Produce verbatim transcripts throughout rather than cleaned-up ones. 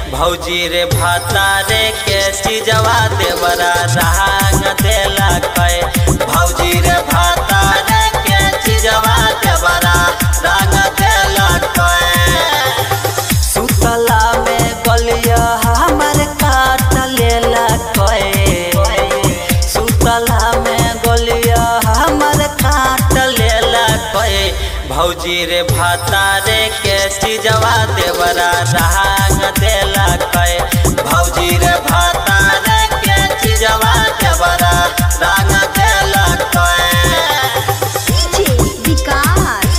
भौजी रे भातारे के चीजवा देवरा रंग देला कय। भौजी रे भातारे के चीजवा देवरा रंग देला कय। सुतला में गलिया हमर काट लेला कय। सुतला में गलिया हमर काट लेला कय। भौजी रे भातारे के चीजवा देवरा रंग देला कय। भौजी रे भातारे के चीजवा देवरा रंग देला कय। डीजे विकास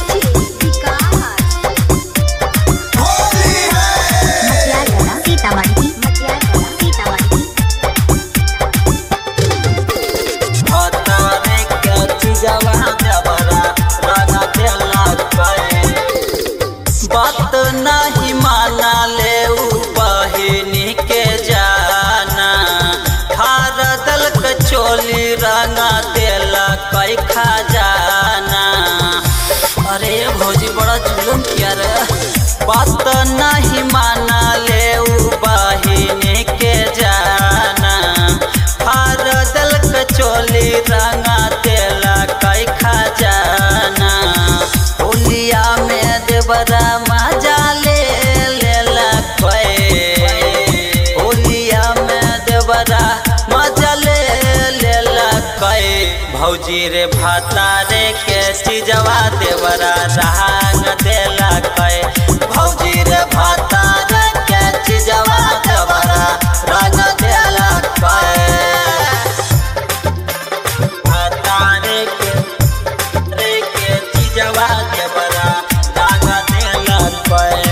होली है मटियागला सीतामढ़ी मटियागला सीतामढ़ी। भातारे के चीजवा देवरा रंग देला कय। बात नहीं माना ले बहिनी के जाना। खार दल के चोली रंगा देला कई खजाना। अरे भौजी बड़ा जुलूम किया रे। बात नहीं माना ले बहिनी के जाना। खार दल के चोली रंगा देला कई खजाना। होलिया में देवरा मजा ले लेला कय। होलिया में देवरा मजा ले लेला कय। भौजी रे भातारे के चीजवा देवरा रंग देला कय। भौजी रे भातारे के चीजवा देवरा रंग देला कय। भातारे के रे के चीजवा देवरा रंग देला कय।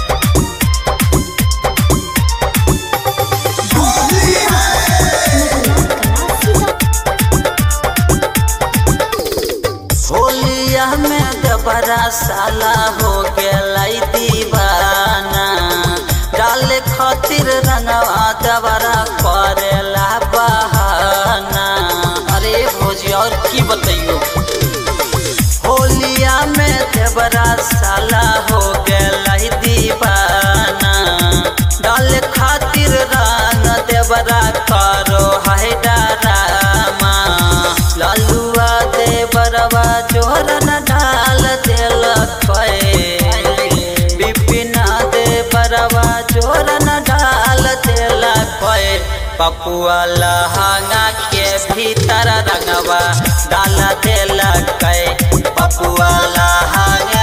होलिया में देवरा साला हो गेलै दीवाना। डाले खातिर रंगवा देवरा करेला बहाना। अरे भौजी और की बताइयो। होलिया में देवरा साला हो गेलै दीवाना। डाले खातिर रंग देवरा करो है डरामा। लालुआ देवरवा जोरन डाल देल कय। बिपिना देवरवा जोरन डाल देल कय। पपुआ लहंगा के भीतर रंगवा डाल देल कय। पपुआ लहंगा